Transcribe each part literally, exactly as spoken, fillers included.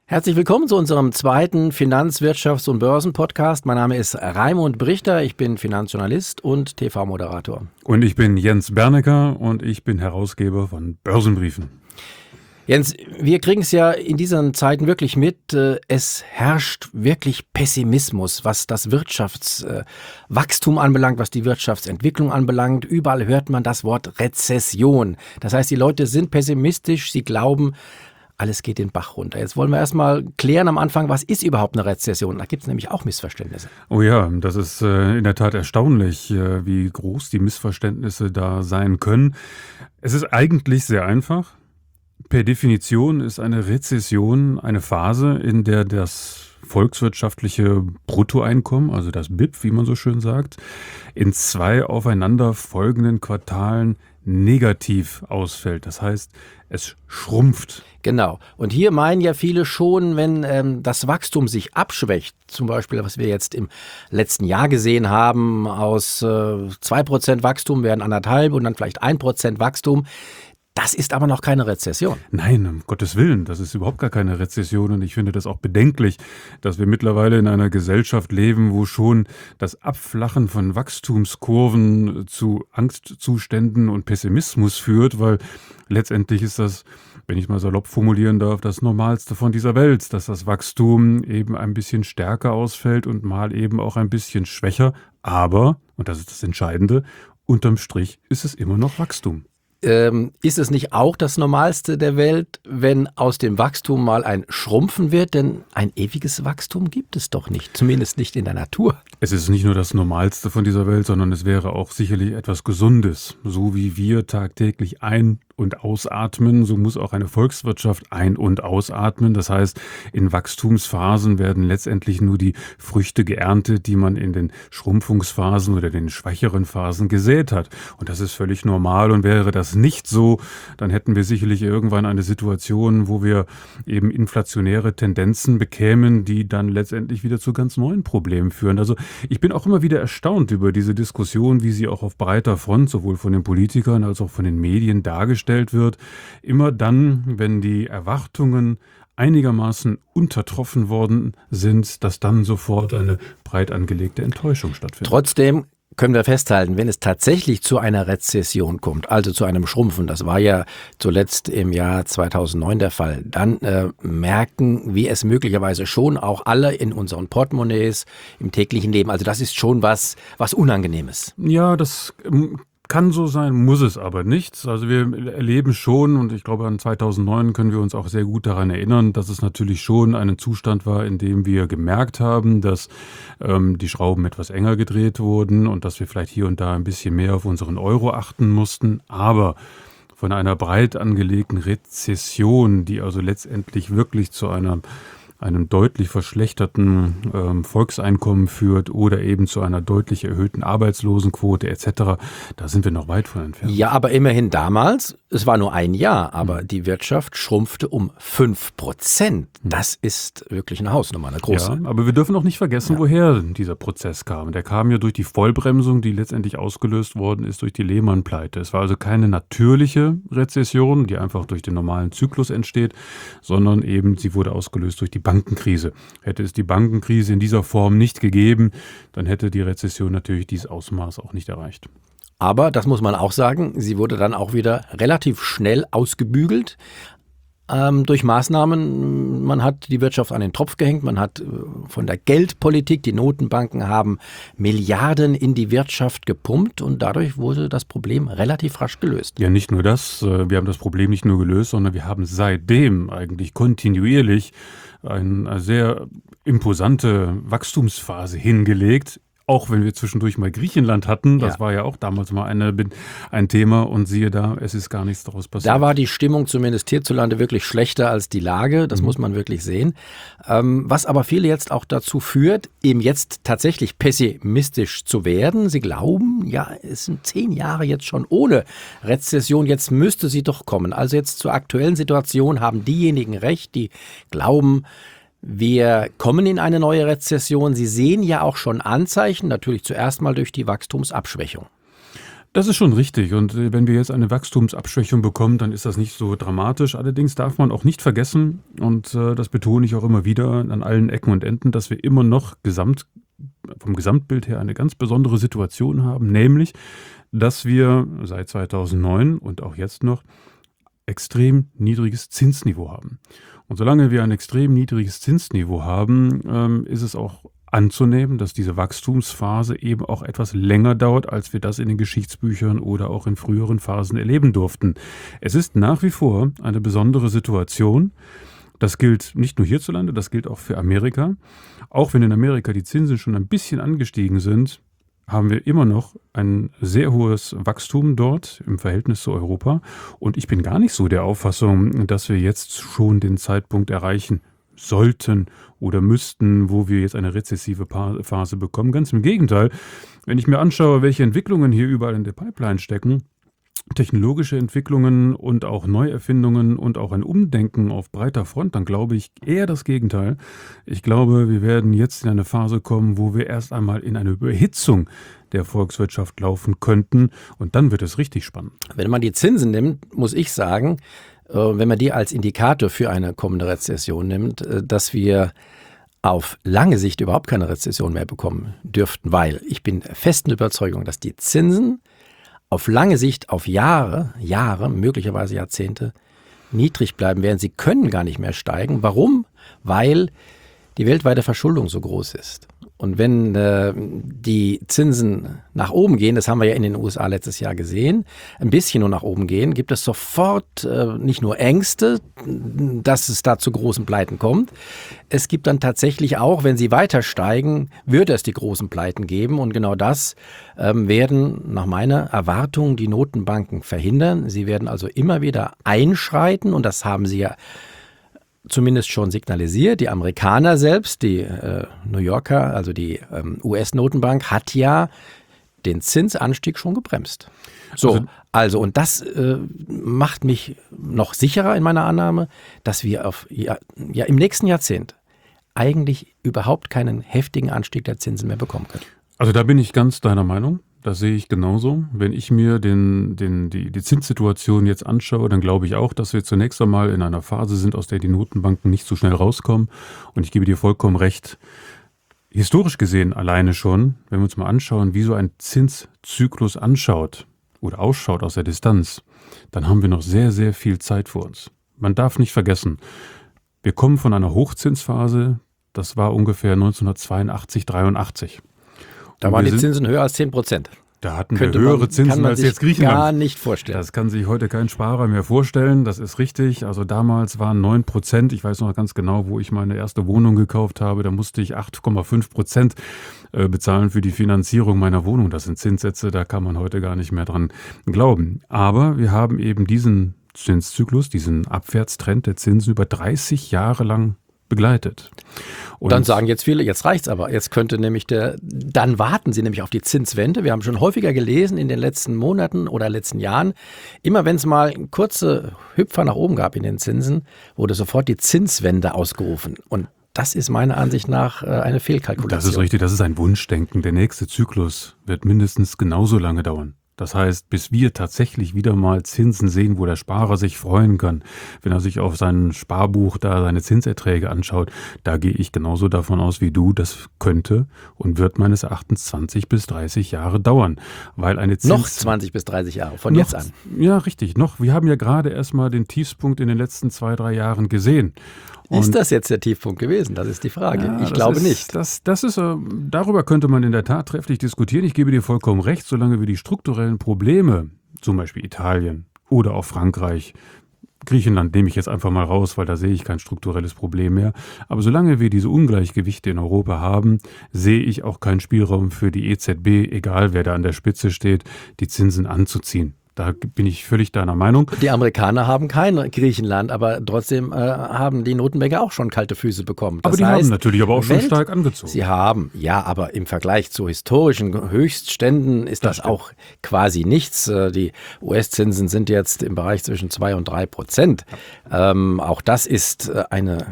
Herzlich willkommen zu unserem zweiten Finanz-, Wirtschafts- und Börsen-Podcast. Mein Name ist Raimund Brichter, ich bin Finanzjournalist und T V-Moderator. Und ich bin Jens Bernecker und ich bin Herausgeber von Börsenbriefen. Jens, wir kriegen es ja in diesen Zeiten wirklich mit. Es herrscht wirklich Pessimismus, was das Wirtschaftswachstum anbelangt, was die Wirtschaftsentwicklung anbelangt. Überall hört man das Wort Rezession. Das heißt, die Leute sind pessimistisch, sie glauben, alles geht den Bach runter. Jetzt wollen wir erstmal klären am Anfang, was ist überhaupt eine Rezession? Da gibt es nämlich auch Missverständnisse. Oh ja, das ist äh, in der Tat erstaunlich, äh, wie groß die Missverständnisse da sein können. Es ist eigentlich sehr einfach. Per Definition ist eine Rezession eine Phase, in der das volkswirtschaftliche Bruttoeinkommen, also das B I P, wie man so schön sagt, in zwei aufeinander folgenden Quartalen negativ ausfällt. Das heißt, es schrumpft. Genau. Und hier meinen ja viele schon, wenn ähm, das Wachstum sich abschwächt, zum Beispiel, was wir jetzt im letzten Jahr gesehen haben, aus äh, zwei Prozent Wachstum werden anderthalb und dann vielleicht ein Prozent Wachstum. Das ist aber noch keine Rezession. Nein, um Gottes Willen, das ist überhaupt gar keine Rezession und ich finde das auch bedenklich, dass wir mittlerweile in einer Gesellschaft leben, wo schon das Abflachen von Wachstumskurven zu Angstzuständen und Pessimismus führt, weil letztendlich ist das, wenn ich mal salopp formulieren darf, das Normalste von dieser Welt, dass das Wachstum eben ein bisschen stärker ausfällt und mal eben auch ein bisschen schwächer, aber, und das ist das Entscheidende, unterm Strich ist es immer noch Wachstum. Ähm, ist es nicht auch das Normalste der Welt, wenn aus dem Wachstum mal ein Schrumpfen wird? Denn ein ewiges Wachstum gibt es doch nicht, zumindest nicht in der Natur. Es ist nicht nur das Normalste von dieser Welt, sondern es wäre auch sicherlich etwas Gesundes. So wie wir tagtäglich ein- und ausatmen, so muss auch eine Volkswirtschaft ein- und ausatmen. Das heißt, in Wachstumsphasen werden letztendlich nur die Früchte geerntet, die man in den Schrumpfungsphasen oder den schwächeren Phasen gesät hat. Und das ist völlig normal und wäre das nicht so, dann hätten wir sicherlich irgendwann eine Situation, wo wir eben inflationäre Tendenzen bekämen, die dann letztendlich wieder zu ganz neuen Problemen führen. Also ich bin auch immer wieder erstaunt über diese Diskussion, wie sie auch auf breiter Front, sowohl von den Politikern als auch von den Medien dargestellt wird. Immer dann, wenn die Erwartungen einigermaßen untertroffen worden sind, dass dann sofort eine breit angelegte Enttäuschung stattfindet. Trotzdem können wir festhalten, wenn es tatsächlich zu einer Rezession kommt, also zu einem Schrumpfen, das war ja zuletzt im Jahr zweitausendneun der Fall, dann äh, merken wir es möglicherweise schon auch alle in unseren Portemonnaies, im täglichen Leben. Also das ist schon was, was Unangenehmes. Ja, das ähm, kann so sein, muss es aber nicht. Also wir erleben schon, und ich glaube an zweitausendneun können wir uns auch sehr gut daran erinnern, dass es natürlich schon ein Zustand war, in dem wir gemerkt haben, dass ähm, die Schrauben etwas enger gedreht wurden und dass wir vielleicht hier und da ein bisschen mehr auf unseren Euro achten mussten. Aber von einer breit angelegten Rezession, die also letztendlich wirklich zu einer einem deutlich verschlechterten ähm, Volkseinkommen führt oder eben zu einer deutlich erhöhten Arbeitslosenquote et cetera. Da sind wir noch weit von entfernt. Ja, aber immerhin damals, es war nur ein Jahr, aber mhm. die Wirtschaft schrumpfte um fünf Prozent. Das ist wirklich eine Hausnummer, eine große. Ja, aber wir dürfen auch nicht vergessen, ja. woher dieser Prozess kam. Der kam ja durch die Vollbremsung, die letztendlich ausgelöst worden ist durch die Lehman-Pleite. Es war also keine natürliche Rezession, die einfach durch den normalen Zyklus entsteht, sondern eben sie wurde ausgelöst durch die Bankenkrise. Hätte es die Bankenkrise in dieser Form nicht gegeben, dann hätte die Rezession natürlich dieses Ausmaß auch nicht erreicht. Aber, das muss man auch sagen, sie wurde dann auch wieder relativ schnell ausgebügelt ähm, durch Maßnahmen. Man hat die Wirtschaft an den Tropf gehängt, man hat äh, von der Geldpolitik, die Notenbanken haben Milliarden in die Wirtschaft gepumpt und dadurch wurde das Problem relativ rasch gelöst. Ja, nicht nur das, wir haben das Problem nicht nur gelöst, sondern wir haben seitdem eigentlich kontinuierlich eine sehr imposante Wachstumsphase hingelegt. Auch wenn wir zwischendurch mal Griechenland hatten, das ja. war ja auch damals mal eine, ein Thema und siehe da, es ist gar nichts daraus passiert. Da war die Stimmung zumindest hierzulande wirklich schlechter als die Lage, das mhm. muss man wirklich sehen. Ähm, was aber viele jetzt auch dazu führt, eben jetzt tatsächlich pessimistisch zu werden. Sie glauben, ja, es sind zehn Jahre jetzt schon ohne Rezession, jetzt müsste sie doch kommen. Also jetzt zur aktuellen Situation haben diejenigen recht, die glauben, wir kommen in eine neue Rezession. Sie sehen ja auch schon Anzeichen, natürlich zuerst mal durch die Wachstumsabschwächung. Das ist schon richtig. Und äh, wenn wir jetzt eine Wachstumsabschwächung bekommen, dann ist das nicht so dramatisch. Allerdings darf man auch nicht vergessen, und äh, das betone ich auch immer wieder an allen Ecken und Enden, dass wir immer noch gesamt, vom Gesamtbild her eine ganz besondere Situation haben, nämlich, dass wir seit zweitausendneun und auch jetzt noch extrem niedriges Zinsniveau haben. Und solange wir ein extrem niedriges Zinsniveau haben, ähm, ist es auch anzunehmen, dass diese Wachstumsphase eben auch etwas länger dauert, als wir das in den Geschichtsbüchern oder auch in früheren Phasen erleben durften. Es ist nach wie vor eine besondere Situation. Das gilt nicht nur hierzulande, das gilt auch für Amerika. Auch wenn in Amerika die Zinsen schon ein bisschen angestiegen sind, haben wir immer noch ein sehr hohes Wachstum dort im Verhältnis zu Europa. Und ich bin gar nicht so der Auffassung, dass wir jetzt schon den Zeitpunkt erreichen sollten oder müssten, wo wir jetzt eine rezessive Phase bekommen. Ganz im Gegenteil, wenn ich mir anschaue, welche Entwicklungen hier überall in der Pipeline stecken, technologische Entwicklungen und auch Neuerfindungen und auch ein Umdenken auf breiter Front, dann glaube ich eher das Gegenteil. Ich glaube, wir werden jetzt in eine Phase kommen, wo wir erst einmal in eine Überhitzung der Volkswirtschaft laufen könnten und dann wird es richtig spannend. Wenn man die Zinsen nimmt, muss ich sagen, wenn man die als Indikator für eine kommende Rezession nimmt, dass wir auf lange Sicht überhaupt keine Rezession mehr bekommen dürften, weil ich bin der festen Überzeugung, dass die Zinsen auf lange Sicht, auf Jahre, Jahre, möglicherweise Jahrzehnte niedrig bleiben werden. Sie können gar nicht mehr steigen. Warum? Weil die weltweite Verschuldung so groß ist. Und wenn äh, die Zinsen nach oben gehen, das haben wir ja in den U S A letztes Jahr gesehen, ein bisschen nur nach oben gehen, gibt es sofort äh, nicht nur Ängste, dass es da zu großen Pleiten kommt. Es gibt dann tatsächlich auch, wenn sie weiter steigen, wird es die großen Pleiten geben. Und genau das ähm, werden nach meiner Erwartung die Notenbanken verhindern. Sie werden also immer wieder einschreiten und das haben sie ja zumindest schon signalisiert. Die Amerikaner selbst, die äh, New Yorker, also die ähm, U S-Notenbank, hat ja den Zinsanstieg schon gebremst. So, also, also und das äh, macht mich noch sicherer in meiner Annahme, dass wir auf, ja, ja im nächsten Jahrzehnt eigentlich überhaupt keinen heftigen Anstieg der Zinsen mehr bekommen können. Also da bin ich ganz deiner Meinung. Das sehe ich genauso. Wenn ich mir den, den, die, die Zinssituation jetzt anschaue, dann glaube ich auch, dass wir zunächst einmal in einer Phase sind, aus der die Notenbanken nicht so schnell rauskommen. Und ich gebe dir vollkommen recht. Historisch gesehen alleine schon, wenn wir uns mal anschauen, wie so ein Zinszyklus anschaut oder ausschaut aus der Distanz, dann haben wir noch sehr, sehr viel Zeit vor uns. Man darf nicht vergessen, wir kommen von einer Hochzinsphase, das war ungefähr neunzehnhundertzweiundachtzig, dreiundachtzig. Da waren die Zinsen höher als zehn Prozent. Da hatten wir höhere Zinsen als jetzt Griechenland. Gar nicht vorstellen. Das kann sich heute kein Sparer mehr vorstellen. Das ist richtig. Also damals waren neun Prozent. Ich weiß noch ganz genau, wo ich meine erste Wohnung gekauft habe. Da musste ich acht Komma fünf Prozent bezahlen für die Finanzierung meiner Wohnung. Das sind Zinssätze, da kann man heute gar nicht mehr dran glauben. Aber wir haben eben diesen Zinszyklus, diesen Abwärtstrend der Zinsen über dreißig Jahre lang begleitet. Und dann sagen jetzt viele, jetzt reicht's aber. Jetzt könnte nämlich der, dann warten sie nämlich auf die Zinswende. Wir haben schon häufiger gelesen in den letzten Monaten oder letzten Jahren, immer wenn es mal kurze Hüpfer nach oben gab in den Zinsen, wurde sofort die Zinswende ausgerufen. Und das ist meiner Ansicht nach eine Fehlkalkulation. Das ist richtig, das ist ein Wunschdenken. Der nächste Zyklus wird mindestens genauso lange dauern. Das heißt, bis wir tatsächlich wieder mal Zinsen sehen, wo der Sparer sich freuen kann, wenn er sich auf sein Sparbuch da seine Zinserträge anschaut, da gehe ich genauso davon aus wie du, das könnte und wird meines Erachtens zwanzig bis dreißig Jahre dauern. Weil eine Zins noch zwanzig bis dreißig Jahre, von noch, jetzt an. Ja, richtig. Noch. Wir haben ja gerade erst mal den Tiefspunkt in den letzten zwei, drei Jahren gesehen. Und ist das jetzt der Tiefpunkt gewesen? Das ist die Frage. Ja, ich glaube ist, nicht. Das, das ist, darüber könnte man in der Tat trefflich diskutieren. Ich gebe dir vollkommen recht, solange wir die strukturellen Probleme, zum Beispiel Italien oder auch Frankreich, Griechenland nehme ich jetzt einfach mal raus, weil da sehe ich kein strukturelles Problem mehr. Aber solange wir diese Ungleichgewichte in Europa haben, sehe ich auch keinen Spielraum für die E Z B, egal wer da an der Spitze steht, die Zinsen anzuziehen. Da bin ich völlig deiner Meinung. Die Amerikaner haben kein Griechenland, aber trotzdem äh, haben die Notenbanker auch schon kalte Füße bekommen. Das aber die heißt, haben natürlich aber auch schon Welt, stark angezogen. Sie haben, ja, aber im Vergleich zu historischen Höchstständen ist das, das auch quasi nichts. Die U S-Zinsen sind jetzt im Bereich zwischen zwei und drei Prozent. Ähm, auch das ist eine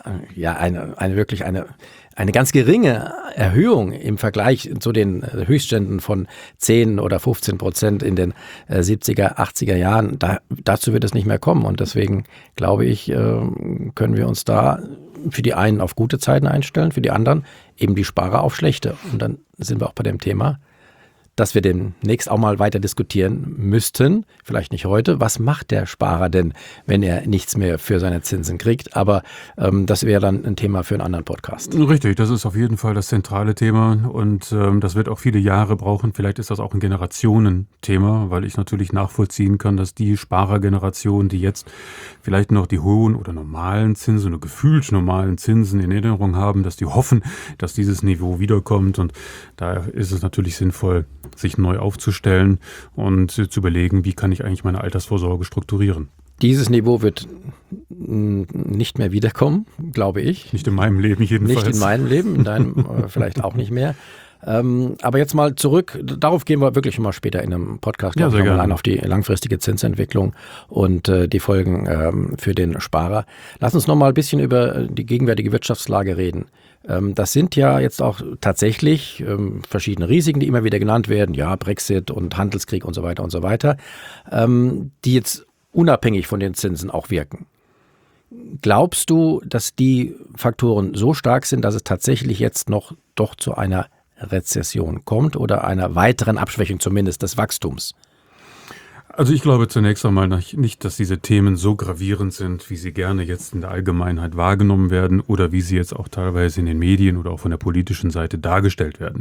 ja eine, eine wirklich eine, eine ganz geringe Erhöhung im Vergleich zu den Höchstständen von zehn oder fünfzehn Prozent in den siebziger, achtziger Jahren. Da, dazu wird es nicht mehr kommen. Und deswegen glaube ich, können wir uns da für die einen auf gute Zeiten einstellen, für die anderen eben die Sparer auf schlechte. Und dann sind wir auch bei dem Thema, dass wir demnächst auch mal weiter diskutieren müssten, vielleicht nicht heute, was macht der Sparer denn, wenn er nichts mehr für seine Zinsen kriegt, aber ähm, das wäre dann ein Thema für einen anderen Podcast. Richtig, das ist auf jeden Fall das zentrale Thema und ähm, das wird auch viele Jahre brauchen, vielleicht ist das auch ein Generationenthema, weil ich natürlich nachvollziehen kann, dass die Sparergeneration, die jetzt vielleicht noch die hohen oder normalen Zinsen oder gefühlt normalen Zinsen in Erinnerung haben, dass die hoffen, dass dieses Niveau wiederkommt und da ist es natürlich sinnvoll, sich neu aufzustellen und zu überlegen, wie kann ich eigentlich meine Altersvorsorge strukturieren. Dieses Niveau wird nicht mehr wiederkommen, glaube ich. Nicht in meinem Leben jedenfalls. Nicht in meinem Leben, in deinem äh, vielleicht auch nicht mehr. Ähm, aber jetzt mal zurück, darauf gehen wir wirklich mal später in einem Podcast, ja, sehr gerne. An auf die langfristige Zinsentwicklung und äh, die Folgen ähm, für den Sparer. Lass uns noch mal ein bisschen über die gegenwärtige Wirtschaftslage reden. Ähm, das sind ja jetzt auch tatsächlich ähm, verschiedene Risiken, die immer wieder genannt werden, ja, Brexit und Handelskrieg und so weiter und so weiter, ähm, die jetzt unabhängig von den Zinsen auch wirken. Glaubst du, dass die Faktoren so stark sind, dass es tatsächlich jetzt noch doch zu einer Rezession kommt oder einer weiteren Abschwächung zumindest des Wachstums? Also ich glaube zunächst einmal nicht, dass diese Themen so gravierend sind, wie sie gerne jetzt in der Allgemeinheit wahrgenommen werden oder wie sie jetzt auch teilweise in den Medien oder auch von der politischen Seite dargestellt werden.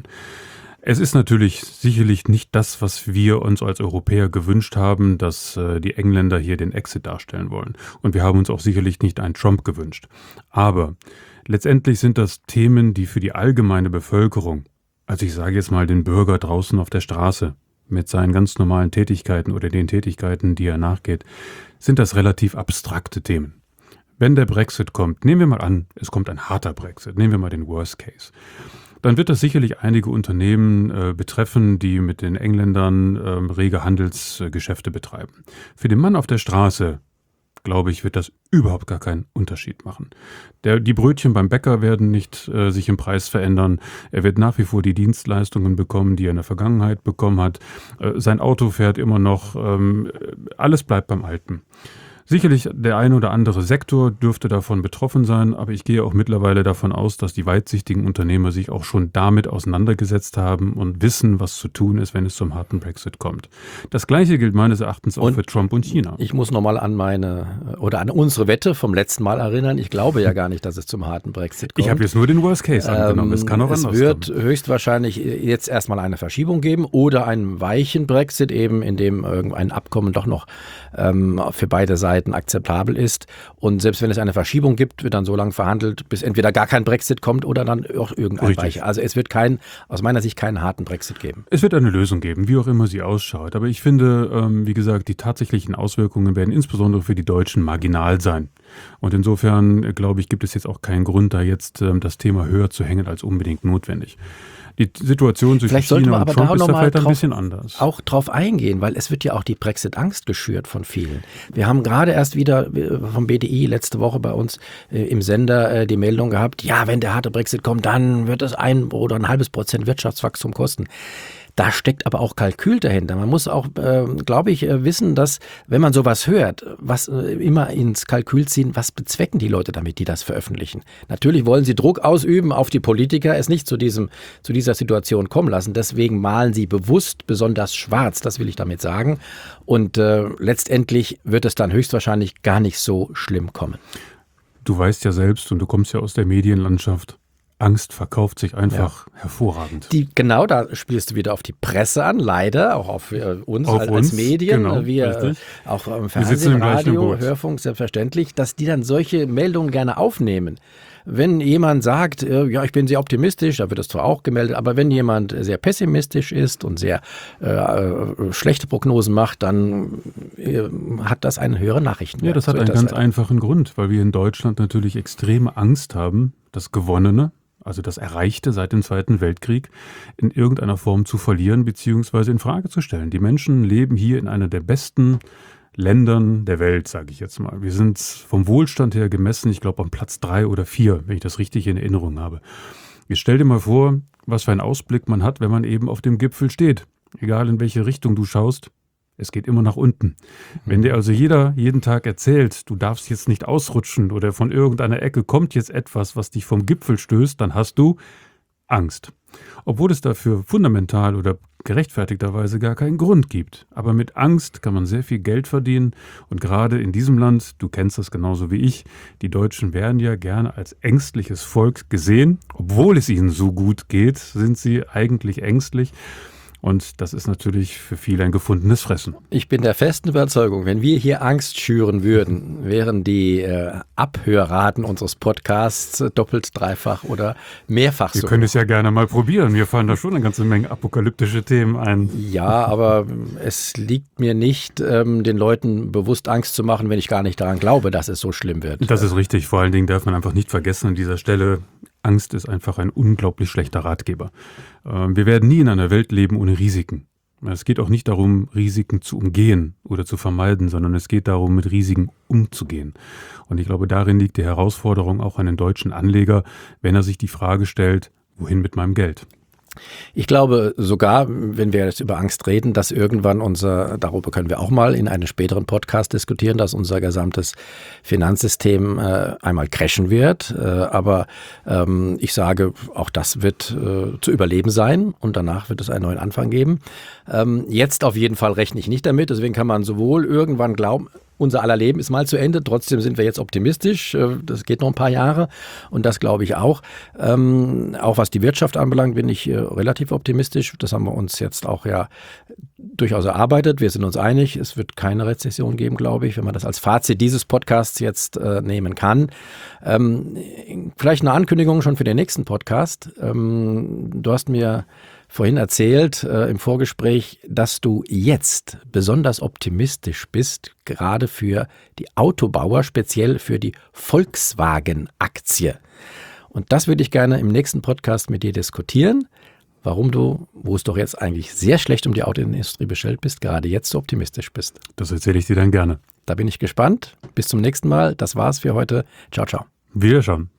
Es ist natürlich sicherlich nicht das, was wir uns als Europäer gewünscht haben, dass äh, die Engländer hier den Exit darstellen wollen. Und wir haben uns auch sicherlich nicht einen Trump gewünscht. Aber letztendlich sind das Themen, die für die allgemeine Bevölkerung, also ich sage jetzt mal den Bürger draußen auf der Straße, mit seinen ganz normalen Tätigkeiten oder den Tätigkeiten, die er nachgeht, sind das relativ abstrakte Themen. Wenn der Brexit kommt, nehmen wir mal an, es kommt ein harter Brexit, nehmen wir mal den Worst Case, dann wird das sicherlich einige Unternehmen äh, betreffen, die mit den Engländern äh, rege Handelsgeschäfte betreiben. Für den Mann auf der Straße, glaube ich, wird das überhaupt gar keinen Unterschied machen. Der, die Brötchen beim Bäcker werden nicht äh, sich im Preis verändern. Er wird nach wie vor die Dienstleistungen bekommen, die er in der Vergangenheit bekommen hat. Äh, sein Auto fährt immer noch. Ähm, alles bleibt beim Alten. Sicherlich der ein oder andere Sektor dürfte davon betroffen sein, aber ich gehe auch mittlerweile davon aus, dass die weitsichtigen Unternehmer sich auch schon damit auseinandergesetzt haben und wissen, was zu tun ist, wenn es zum harten Brexit kommt. Das Gleiche gilt meines Erachtens auch und für Trump und China. Ich muss nochmal an meine oder an unsere Wette vom letzten Mal erinnern. Ich glaube ja gar nicht, dass es zum harten Brexit kommt. Ich habe jetzt nur den Worst Case angenommen. Ähm, es kann auch es anders wird kommen. höchstwahrscheinlich jetzt erstmal eine Verschiebung geben oder einen weichen Brexit, eben in dem irgendein Abkommen doch noch ähm, für beide Seiten akzeptabel ist. Und selbst wenn es eine Verschiebung gibt, wird dann so lange verhandelt, bis entweder gar kein Brexit kommt oder dann auch irgendein Richtig. weicher. Also es wird kein, aus meiner Sicht keinen harten Brexit geben. Es wird eine Lösung geben, wie auch immer sie ausschaut. Aber ich finde, ähm, wie gesagt, die tatsächlichen Auswirkungen werden insbesondere für die Deutschen marginal sein. Und insofern, äh, glaube ich, gibt es jetzt auch keinen Grund, da jetzt ähm, das Thema höher zu hängen als unbedingt notwendig. Die Situation zwischen China und Trump ist da vielleicht ein bisschen anders. Auch drauf eingehen, weil es wird ja auch die Brexit-Angst geschürt von vielen. Wir haben gerade erst wieder vom B D I letzte Woche bei uns äh, im Sender äh, die Meldung gehabt, ja, wenn der harte Brexit kommt, dann wird es ein oder ein halbes Prozent Wirtschaftswachstum kosten. Da steckt aber auch Kalkül dahinter. Man muss auch, äh, glaube ich, äh, wissen, dass, wenn man sowas hört, was äh, immer ins Kalkül ziehen, was bezwecken die Leute damit, die das veröffentlichen. Natürlich wollen sie Druck ausüben auf die Politiker, es nicht zu diesem, zu dieser Situation kommen lassen. Deswegen malen sie bewusst besonders schwarz, das will ich damit sagen. Und äh, letztendlich wird es dann höchstwahrscheinlich gar nicht so schlimm kommen. Du weißt ja selbst und du kommst ja aus der Medienlandschaft. Angst verkauft sich einfach ja. hervorragend. Die, genau, da spielst du wieder auf die Presse an, leider, auch auf äh, uns auf als, uns, als Medien, genau, wir richtig. auch im Fernsehen, Radio, Hörfunk, selbstverständlich, dass die dann solche Meldungen gerne aufnehmen. Wenn jemand sagt, äh, ja, ich bin sehr optimistisch, da wird das zwar auch gemeldet, aber wenn jemand sehr pessimistisch ist und sehr äh, schlechte Prognosen macht, dann äh, hat das einen höheren Nachrichtenwert. Ja, das hat so einen das ganz halt. einfachen Grund, weil wir in Deutschland natürlich extreme Angst haben, das Gewonnene, also das Erreichte seit dem Zweiten Weltkrieg, in irgendeiner Form zu verlieren bzw. in Frage zu stellen. Die Menschen leben hier in einer der besten Ländern der Welt, sage ich jetzt mal. Wir sind vom Wohlstand her gemessen, ich glaube, am Platz drei oder vier, wenn ich das richtig in Erinnerung habe. Jetzt stell dir mal vor, was für einen Ausblick man hat, wenn man eben auf dem Gipfel steht. Egal in welche Richtung du schaust, es geht immer nach unten. Wenn dir also jeder jeden Tag erzählt, du darfst jetzt nicht ausrutschen oder von irgendeiner Ecke kommt jetzt etwas, was dich vom Gipfel stößt, dann hast du Angst. Obwohl es dafür fundamental oder gerechtfertigterweise gar keinen Grund gibt. Aber mit Angst kann man sehr viel Geld verdienen. Und gerade in diesem Land, du kennst das genauso wie ich, die Deutschen werden ja gerne als ängstliches Volk gesehen. Obwohl es ihnen so gut geht, sind sie eigentlich ängstlich. Und das ist natürlich für viele ein gefundenes Fressen. Ich bin der festen Überzeugung, wenn wir hier Angst schüren würden, wären die äh, Abhörraten unseres Podcasts doppelt, dreifach oder mehrfach so. Wir können es ja gerne mal probieren. Mir fallen da schon eine ganze Menge apokalyptische Themen ein. Ja, aber es liegt mir nicht, ähm, den Leuten bewusst Angst zu machen, wenn ich gar nicht daran glaube, dass es so schlimm wird. Das ist richtig. Vor allen Dingen darf man einfach nicht vergessen an dieser Stelle, Angst ist einfach ein unglaublich schlechter Ratgeber. Wir werden nie in einer Welt leben ohne Risiken. Es geht auch nicht darum, Risiken zu umgehen oder zu vermeiden, sondern es geht darum, mit Risiken umzugehen. Und ich glaube, darin liegt die Herausforderung auch an den deutschen Anleger, wenn er sich die Frage stellt, wohin mit meinem Geld? Ich glaube sogar, wenn wir jetzt über Angst reden, dass irgendwann unser, darüber können wir auch mal in einem späteren Podcast diskutieren, dass unser gesamtes Finanzsystem äh, einmal crashen wird. Äh, aber ähm, ich sage, auch das wird äh, zu überleben sein und danach wird es einen neuen Anfang geben. Ähm, jetzt auf jeden Fall rechne ich nicht damit, deswegen kann man sowohl irgendwann glauben, unser aller Leben ist mal zu Ende, trotzdem sind wir jetzt optimistisch, das geht noch ein paar Jahre und das glaube ich auch. Ähm, auch was die Wirtschaft anbelangt, bin ich äh, relativ optimistisch, das haben wir uns jetzt auch ja durchaus erarbeitet, wir sind uns einig, es wird keine Rezession geben, glaube ich, wenn man das als Fazit dieses Podcasts jetzt äh, nehmen kann. Ähm, vielleicht eine Ankündigung schon für den nächsten Podcast. Ähm, du hast mir vorhin erzählt äh, im Vorgespräch, dass du jetzt besonders optimistisch bist, gerade für die Autobauer, speziell für die Volkswagen-Aktie. Und das würde ich gerne im nächsten Podcast mit dir diskutieren, warum du, wo es doch jetzt eigentlich sehr schlecht um die Autoindustrie bestellt bist, gerade jetzt so optimistisch bist. Das erzähle ich dir dann gerne. Da bin ich gespannt. Bis zum nächsten Mal. Das war's für heute. Ciao, ciao. Wiederschauen.